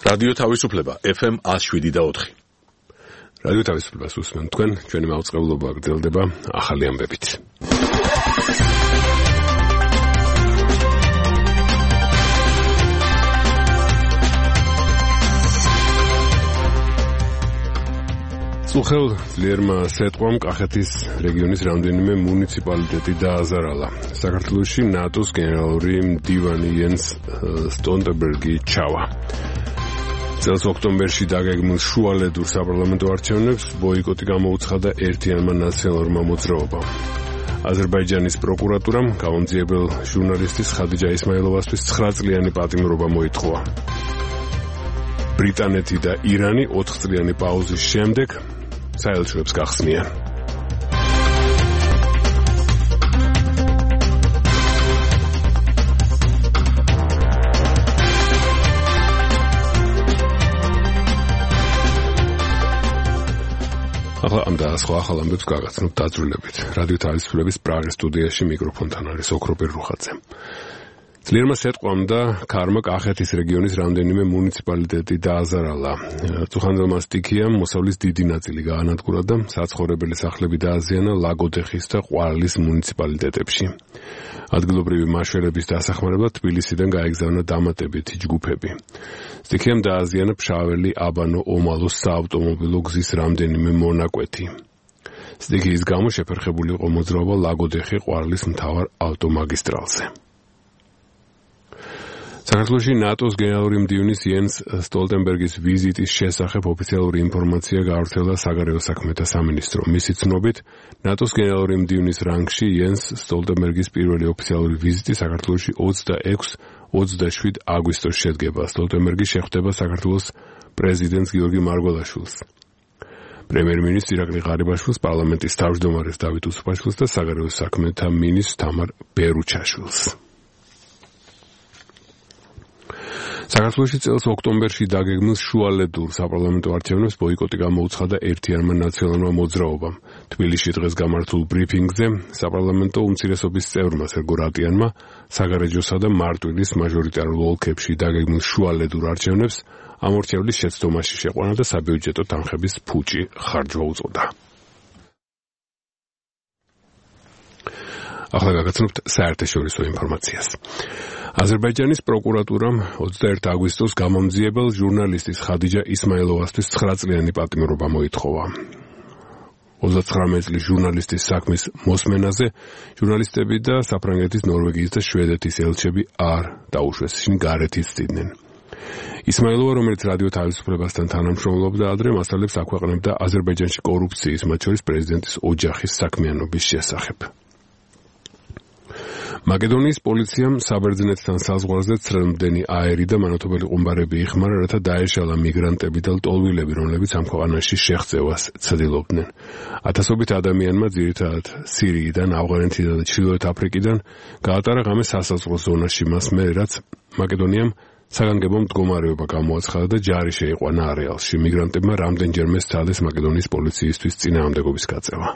რადიო თავისუფლება FM 107.4. რადიო თავისუფლებას უსმენთ თქვენ, ჩვენი მაუწყებლობა გრძელდება ახალი ამბებით. სულხელ ძლიერმა სეტყვამ კახეთის რეგიონის რამდენიმე მუნიციპალიტეტი დააზარალა. საქართველოში ნატოს გენერალური მდივანი იენს სტოლტენბერგი ჩავა. წელს ოქტომბერში დაგეგმილ შუალედურ საპარლამენტო არჩევნებს ბოიკოტი გამოუცხადა ერთიანმა ნაციონალურმა მოძრაობამ. აზერბაიჯანის პროკურატურამ გამომძიებელ ჟურნალისტის ხადიჯა ისმაილოვასთვის 9 წლიანი პატიმრობა მოითხოვა. ბრიტანეთი და ირანი 4 წლიანი პაუზის შემდეგ საელჩოებს გახსნიან. ახლა ამ და სხვა ახალ ამბებს გაგაცნობთ დაძრულებით. რადიო თავისუფლების პრაღის სტუდიაში მიკროფონთან არის ოქროპირ რუხაძე. ძლიერმა სეტყვამ და ქარმა კახეთის რეგიონის რამდენიმე მუნიციპალიტეტი დააზარალა. წუხანძელმა სტიქიამ მოსავლის დიდი ნაწილი გაანადგურა და საცხოვრებელი სახლები დააზიანა ლაგოდეხის და ყვარლის მუნიციპალიტეტებში. ადგილობრივი მაშველების დასახმარებლად თბილისიდან გაეგზავნა დამატებითი ჯგუფები. სტიქიამ დააზიანა ფშაველი აბანო ომალოს საავტომობილო გზის რამდენიმე მონაკვეთი. სტიქიის გამო შეფერხებული იყო მოძრაობა ლაგოდეხი ყვარლის მთავარ ავტომაგისტრალზე. საქართველოში ნატოს გენერალური მდივნის იენს სტოლტენბერგის ვიზიტის შესახებ ოფიციალური ინფორმაცია გავრცელდა საგარეო საქმეთა სამინისტრომ. მისი ცნობით, ნატოს გენერალური მდივნის რანგში იენს სტოლტენბერგის პირველი ოფიციალური ვიზიტი საქართველოში 26-27 აგვისტოს შედგება. სტოლტენბერგი შეხვდება საქართველოს პრეზიდენტს გიორგი მარგველაშვილს, პრემიერ-მინისტრს ირაკლი ღარიბაშვილს, პარლამენტის თავმჯდომარეს დავით უსუფაშვილს და საგარეო საქმეთა მინისტრს თამარ ბერუჩაშვილს. საქართველოში წელს ოქტომბერში დაგეგმილ შუალედურ საპარლამენტო არჩევნებს ბოიკოტი გამოუცხადა ერთიანმა ნაციონალურმა მოძრაობამ. თბილისში დღეს გამართულ ბრიფინგზე საპარლამენტო უმცირესობის წევრმა სერგო რატიანმა საგარეჯოსა და მარტვილის მაჟორიტარულ ოლქებში დაგეგმილ შუალედურ არჩევნებს ამორჩევლის შეცდომაში შეყვანა და საბიუჯეტო თანხების ფუჭი ხარჯვა უწოდა. ახლა გაგაცნობთ საერთაშორისო ინფორმაციას. აზერბაიჯანის პროკურატურამ 21 აგვისტოს გამომძიებელ ჟურნალისტის ხადიჯა ისმაილოვასთვის 9 წლიანი პატიმრობა მოითხოვა. 39 წლის ჟურნალისტის საქმის მოსმენაზე ჟურნალისტები და საფრანგეთის, ნორვეგიის და შვედეთის ელჩები არ დაუშვეს, ისინი გარეთ იცდიდნენ. ისმაილოვა, რომელიც რადიო თავისუფლებასთან თანამშრომლობდა ადრე, მასალებს აქვეყნებდა აზერბაიჯანში კორუფციის, მათ შორის პრეზიდენტის ოჯახის საქმიანობის შესახებ. მაკედონიის პოლიციამ საბერძნეთთან საზღვარზე ცრემლმდენი აერი და მანათობელი ყუმბარები იხმარა, რათა დაეშალა მიგრანტები და ლტოლვილები, რომლებიც ამ ქვეყანაში შეღწევას ცდილობდნენ. ათასობით ადამიანმა, ძირითადად სირიიდან, ავღანეთიდან და ჩრდილოეთ აფრიკიდან, გაატარა ღამე სასაზღვრო ზონაში მას მერე, რაც მაკედონიამ საგანგებო მდგომარეობა გამოაცხადა და ჯარი შეიყვანა არეალში. მიგრანტებმა რამდენჯერმე სცადეს მაკედონიის პოლიციისთვის წინააღმდეგობის გაწევა.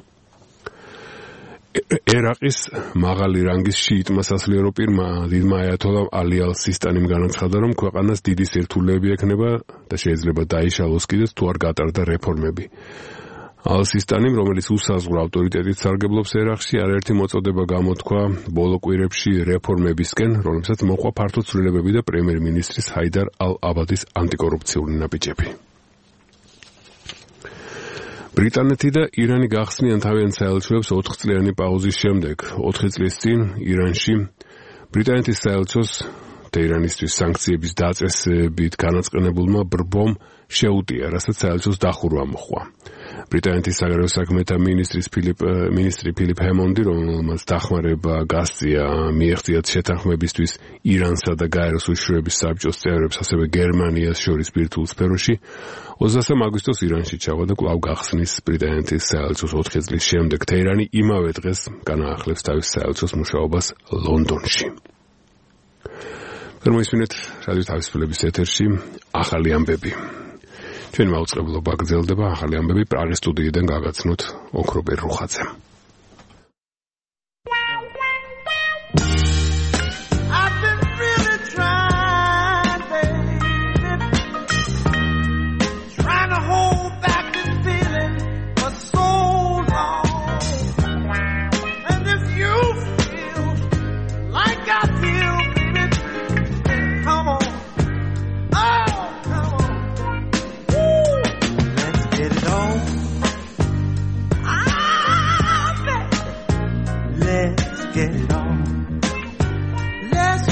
ერაყის მაღალი რანგის შიიტმა სასულიერო პირმა დიდმა აიათოლა ალი ალ-სისტანიმ განაცხადა, რომ ქვეყანას დიდი სირთულეები ექნება და შეიძლება დაიშალოს კიდეც თუ არ გატარდა რეფორმები. ალ-სისტანიმ, რომელიც უსაზღვრო ავტორიტეტით სარგებლობს ერაყში, არაერთი მოწოდება გამოთქვა ბოლო კვირებში რეფორმებისკენ, რომლებსაც მოჰყვა ფართო ცვლილებები და პრემიერ-მინისტრის ჰაიდარ ალ-აბადის ანტიკორუფციული ნაბიჯები. ბრიტანეთი და ირანი გახსნიან თავიანთ საელჩოებს 4 წლიანი პაუზის შემდეგ. 4 წლის წინ ირანში ბრიტანეთის საელჩოს თეირანისთვის სანქციების დაწესებით განაწყენებულმა ბრბომ შეუტია, რასაც საელჩოს დახურვა მოჰყვა. ბრიტანეთის საგარეო საქმეთა მინისტრი ფილიპ ჰემონდი, რომელმაც დახმარება გასწია მიეღწიათ შეთანხმებისთვის ირანსა და გაეროს უშუალოების საბჭოს წევრებს, ასევე გერმანიას შორის ბირთვულ სფეროში, 23 აგვისტოს ირანში ჩავა და კვლავ გახსნის ბრიტანეთის საელჩოს 4 წლის შემდეგ. თეირანი იმავე დღეს განაახლებს თავის საელჩოს მუშაობას ლონდონში. მოისმინეთ რადიო თავისუფლების ეთერში ახალი ამბები. ჩვენი მაუწყებლობა გრძელდება, ახალი ამბები პრაღის სტუდიიდან გაგაცნოთ ოქროპირ რუხაძემ.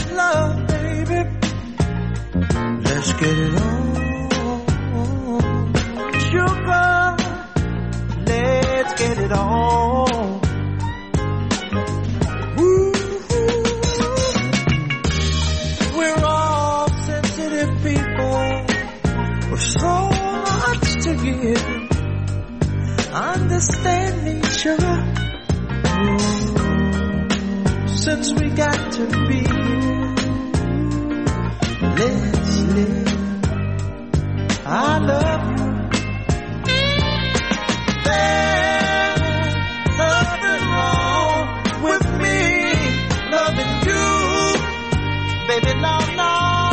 love, baby. Let's get it on. Sugar, let's get it on. Ooh, we're all sensitive people with so much to give. Understand me, sugar. Since we got to be, let's live. I love you. There's nothing wrong with me loving you, baby. No, no.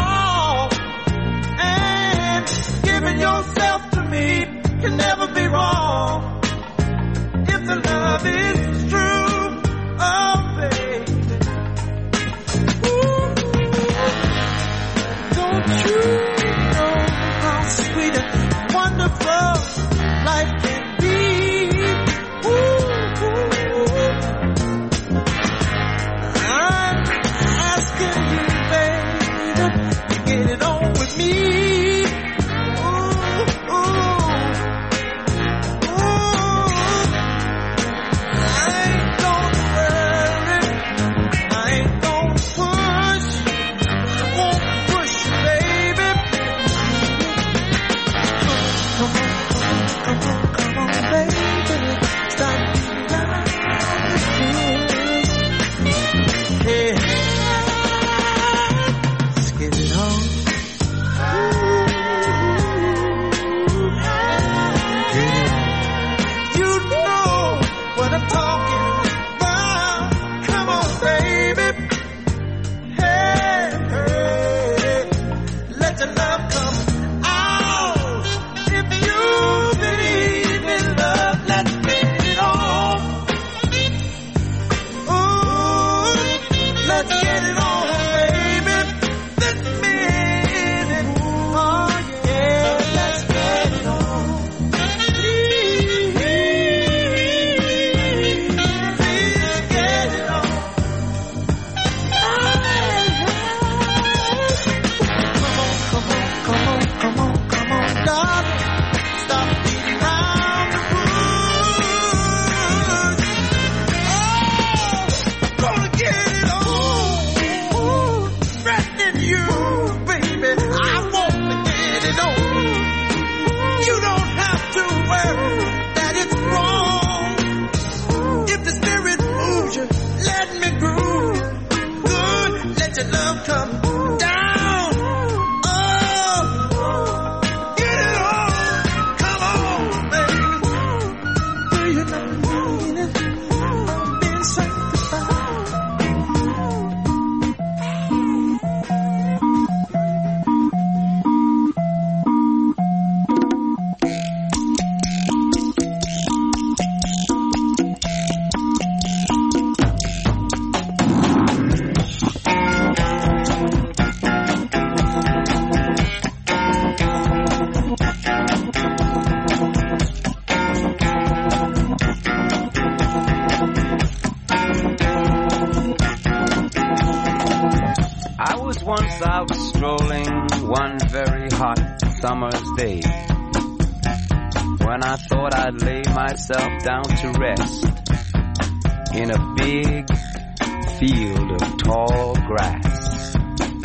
And giving yourself to me can never be wrong if the love is true. Oh, baby. Ooh. Don't you know how sweet and wonderful life can be? Ooh. I'm asking you, baby, to get it on with me. Summer's day, when I thought I'd lay myself down to rest in a big field of tall grass.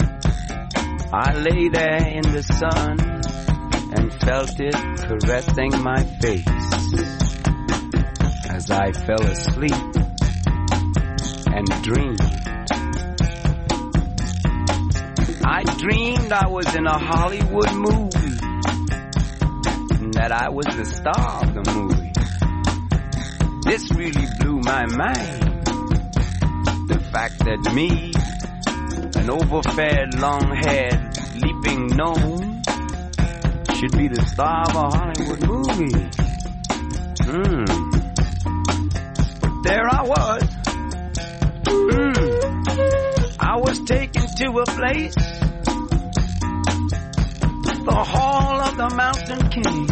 I lay there in the sun and felt it caressing my face as I fell asleep and dreamed. I dreamed I was in a Hollywood movie, and that I was the star of the movie. This really blew my mind. The fact that me, an overfed, long-haired, leaping gnome, should be the star of a Hollywood movie. But there I was. I was taken to a place, the Hall of the Mountain King.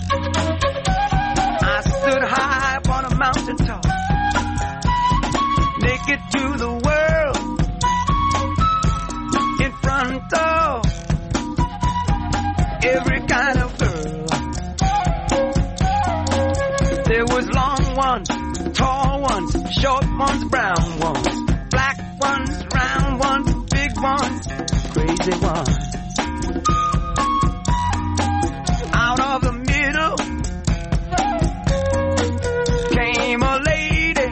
I stood high upon a mountaintop, naked to the world. short ones, brown ones, black ones, round ones, big ones, crazy ones. Out of the middle came a lady.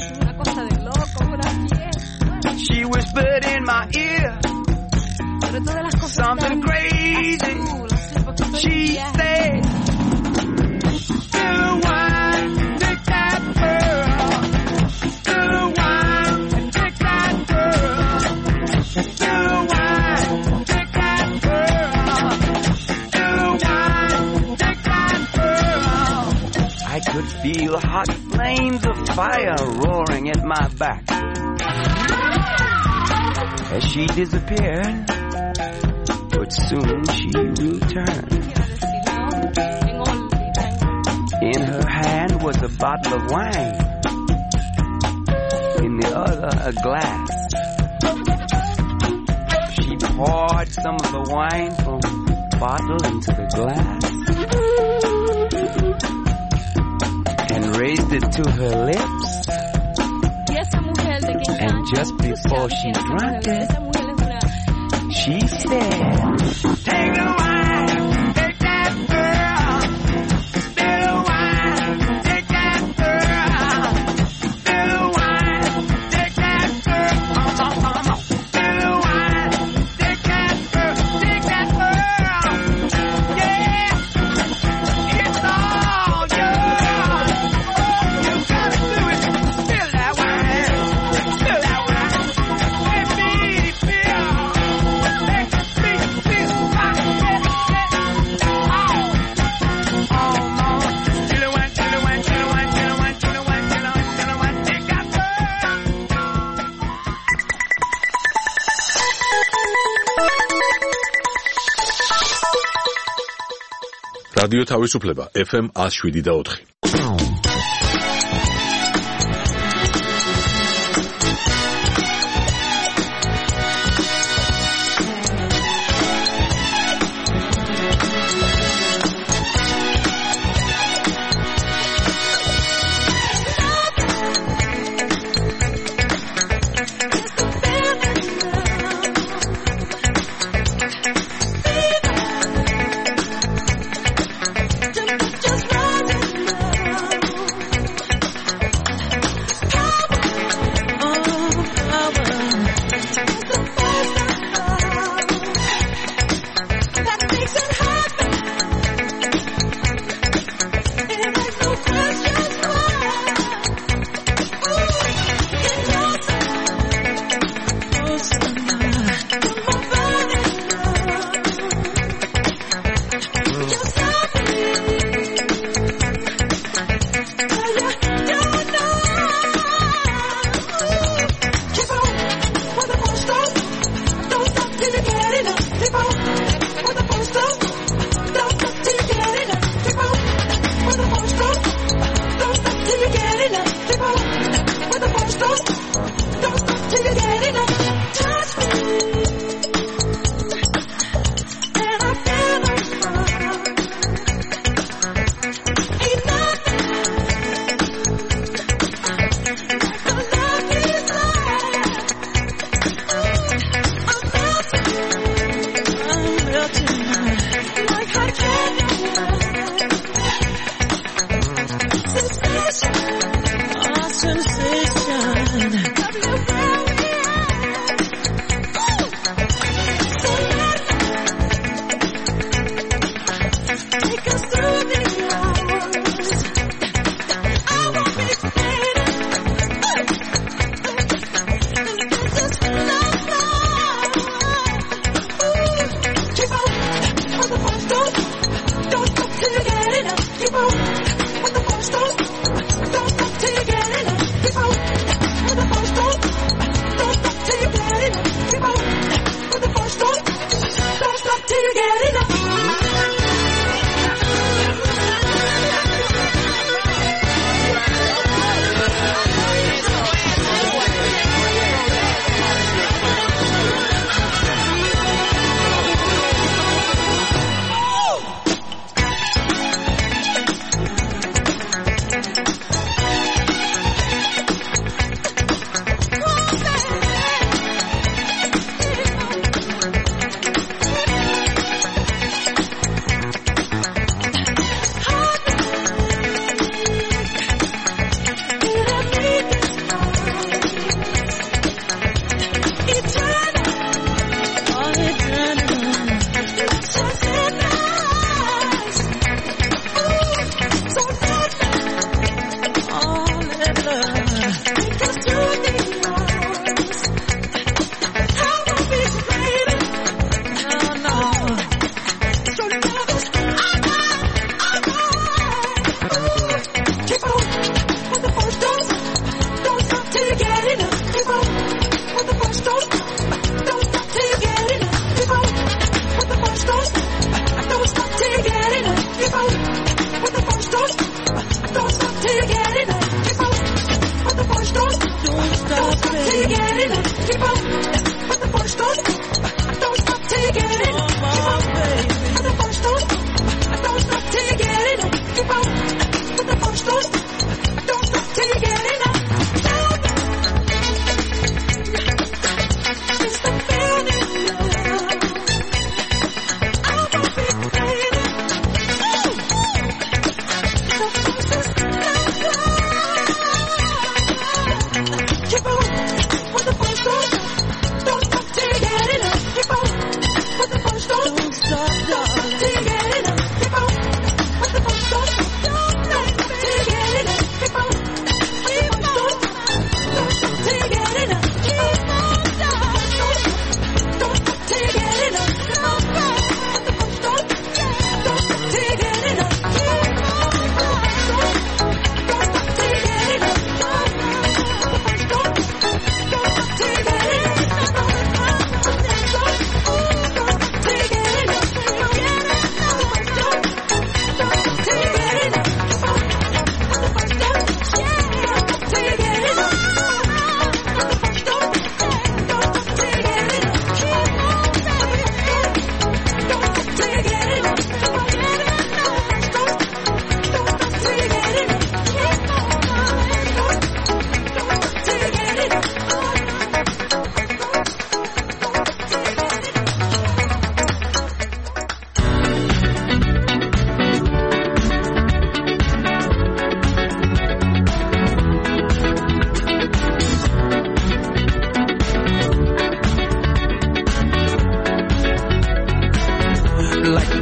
She whispered in my ear something crazy. She said, "Still wine, take that girl. Still wine, take that girl. Still wine, take that girl. Still wine, take that girl." I could feel hot flames of fire roaring at my back as she disappeared, but soon she returned. In her hand was a bottle of wine, in the other a glass. She poured some of the wine from the bottle into the glass and raised it to her lips. And just before she drank it, she said, "Take the wine, take that girl. Still wine, take that girl. Still wine, take that girl. Still wine, take that girl, take that girl. Yeah, it's all yours. You gotta do it. Spill that wine, spill that wine. Let me feel. Let me feel my head. Oh, mama. Till the wine, till the wine, till the wine, till the wine, till the wine, till the wine, till the wine. Take that girl. რადიო თავისუფლება FM 107.4. Just running love.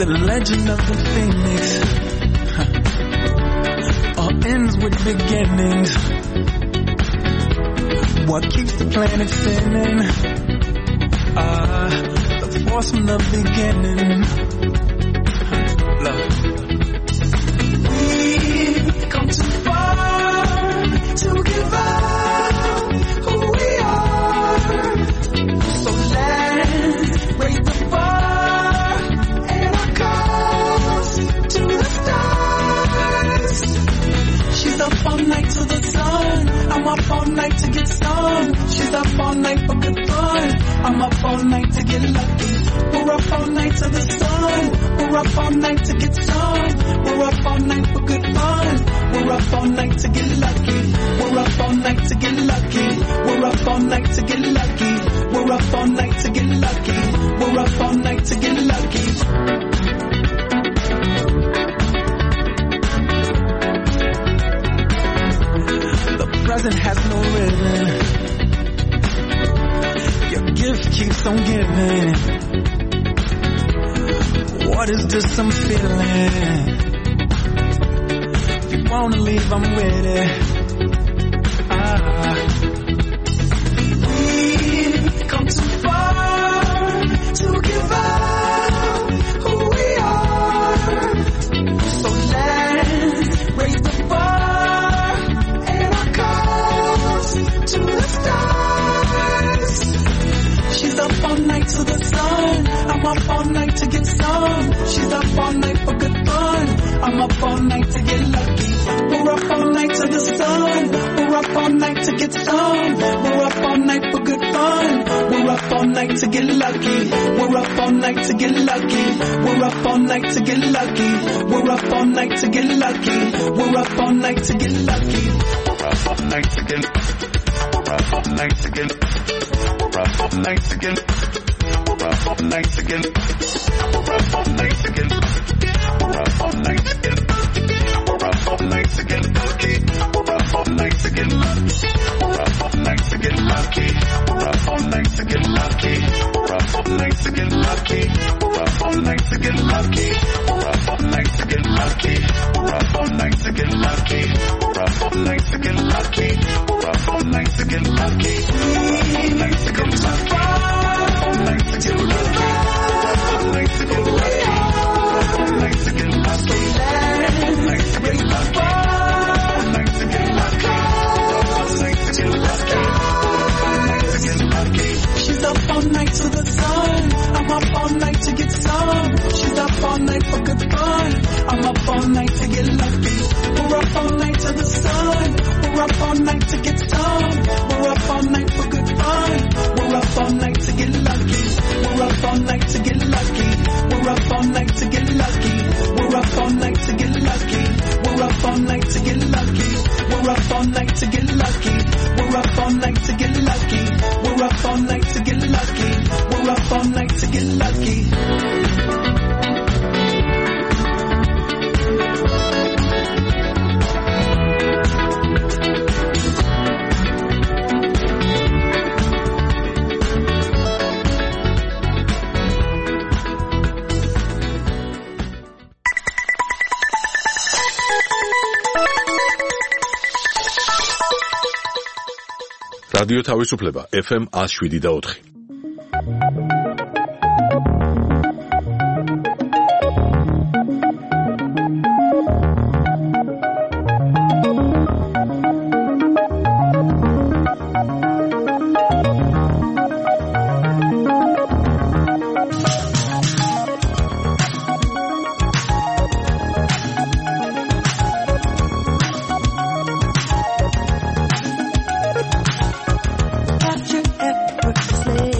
the legend of the phoenix all ends with beginnings. What keeps the planet spinning? The force from the beginning. Love. We've come too far to give up who we are. So let's raise the bar and our cause to the stars. She's up all night to the sun. I'm up all night to get stung. She's up all night for good fun. I'm up all night to get lucky. We're up all night to the sun. We're up all night to get stung. We're up all night for good fun. We're up all night to get lucky. We're up all night to get lucky. We're up all night to get lucky. We're up all night to get lucky. We're up all night to get lucky. The present has no ribbon. Your gift keeps on giving. What is this I'm feeling? If you wanna leave, I'm with it. We've come too far to give up who we are. So let's raise the bar and our cause to the stars. She's up all night to the sun. I'm up all night to get some. She's up all night for good fun. I'm up all night to get lucky. We're up all night to the sun. We're up all night to get some. We're up all night for good fun. We're up all night to get lucky. We're up all night to get lucky. We're up all night to get lucky. We're up all night to get lucky. We're up all night to get lucky. We're up all night to get. We're up all night to get. We're up all night to get. We're up all night to get. We're up all night to get. We're up all night to get. We're up all night to get lucky. We're up all night to get lucky. We're up all night to get lucky. We're up all night to get lucky. We're up all night to get lucky. We're up all night to get lucky. We're up all night to get lucky. We're up all night to get lucky. We're up all night to get lucky. We're up all night to get lucky. We're up all night to get lucky. All night to get lucky. All night to get lucky. All night to get lucky. All night to get lucky. All night to get lucky. All night to get lucky. All night to get lucky. She's up all night to the sun. I'm up all night to get some. She's up all night for good fun. I'm up all night to get lucky. We're up all night to the sun. We're up all night to get some. We're up all night for good fun. We're up all night to get lucky. We're up all night to get lucky. We're up all night to get lucky. We're up all night to get lucky. We're up all night to get lucky. We're up all night to get lucky. We're up all night to get lucky. We're up all night to get lucky. We're up all night to get lucky. რადიო თავისუფლება FM 107.4. Have you ever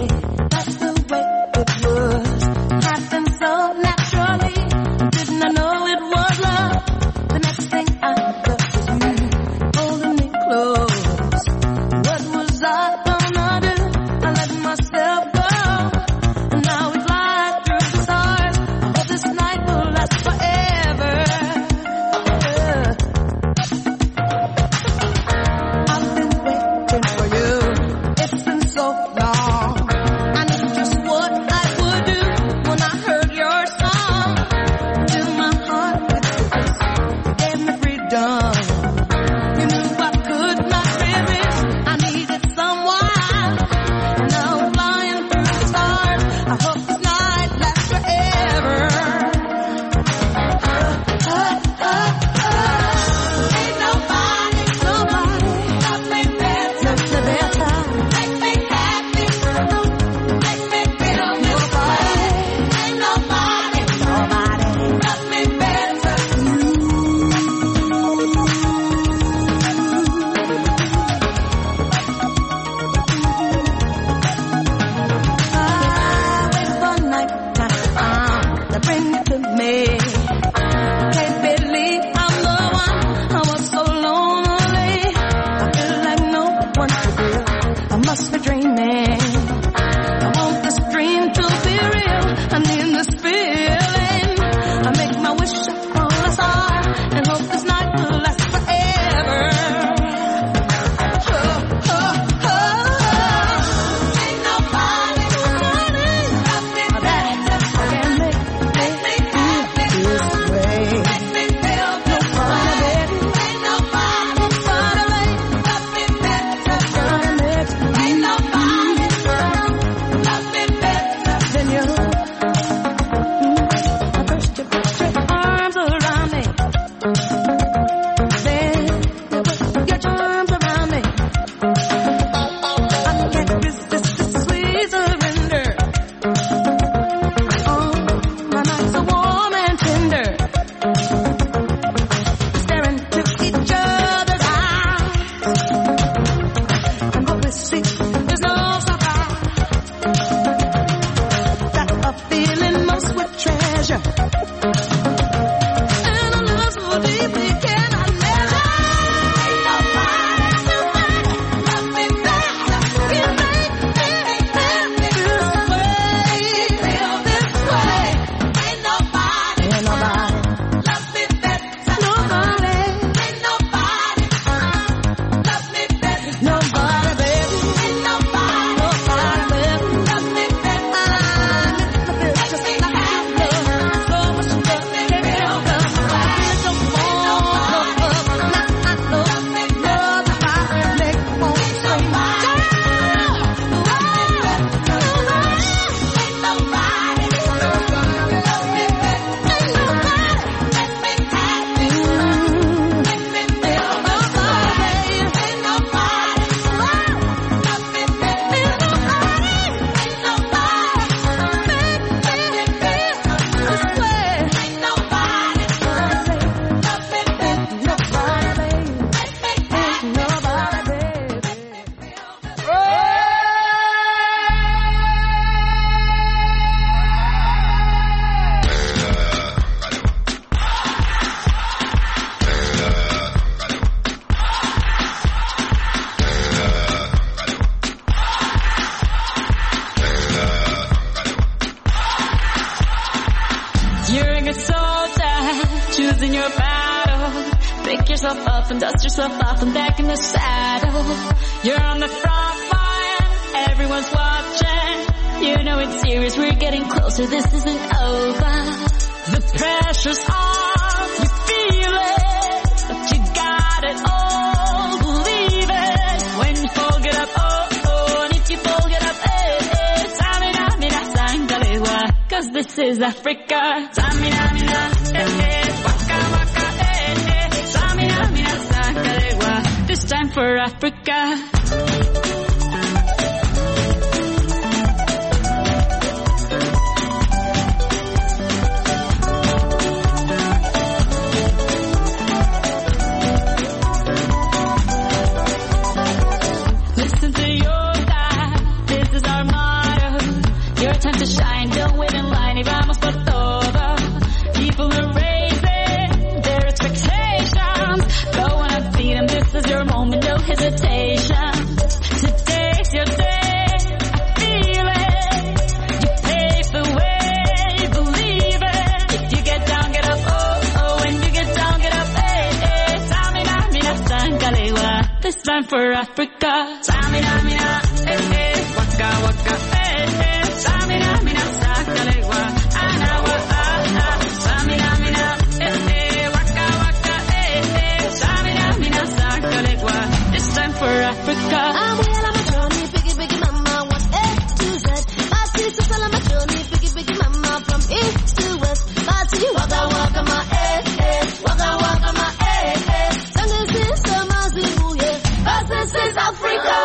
your battle. Pick yourself up and dust yourself off and back in the saddle. You're on the front line, everyone's watching. You know it's serious, we're getting closer, this isn't over. The pressure's on, you feel it, but you got it all, believe it. When you fall, get up, oh, and if you fall, get up, Samina, mina, sangalewa, 'cause this is Africa. Samina, mina, waka, waka, Samina, mina, sangalewa, this time for Africa. Time to shine, don't wait in line, y vamos por todo. People are raising their expectations. Go on and feed them, this is your moment, no hesitation. Today's your day, I feel it. You pave the way, believe it. If you get down, get up, oh, when you get down, get up, Samina, mina, sangalewa, this time for Africa. Samina, mina, waka, waka, Samina, mina, sangalewa, anawa, Samina, mina, waka, waka, Samina, mina, sangalewa, this time for Africa. I'm well on my journey, biggie, mama, 1 A to Z. My sister's all on my journey, biggie, mama, from east to west. My city, waka, waka, my waka, waka, my Sangin' sister, my Zimu, yeah. 'Cause this is Africa.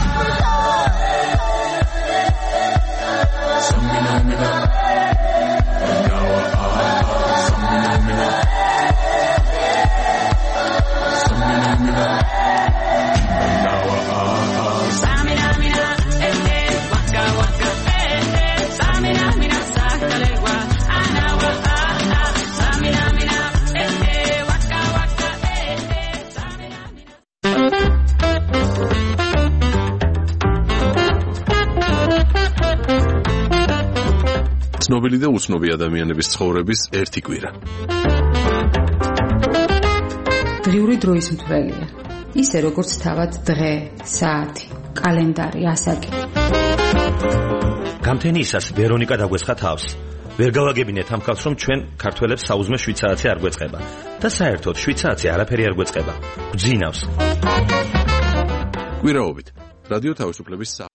ცნობილი და უცნობი ადამიანების ცხოვრების ერთი კვირა. დღიური დროის მთვრელია. ისე როგორც თავად დღე, საათი, კალენდარი, ასაკი. გამთენიისას ვერონიკა დაგვესხა თავს. ვერ გავაგებინეთ ამ ხალხს, რომ ჩვენ ქართველებს საუზმე შვიცარიცი არ გვეწყება და საერთოდ შვიცარიცი არაფერი არ გვეწყება. გძინავს. კვირაობით რადიო თავისუფლების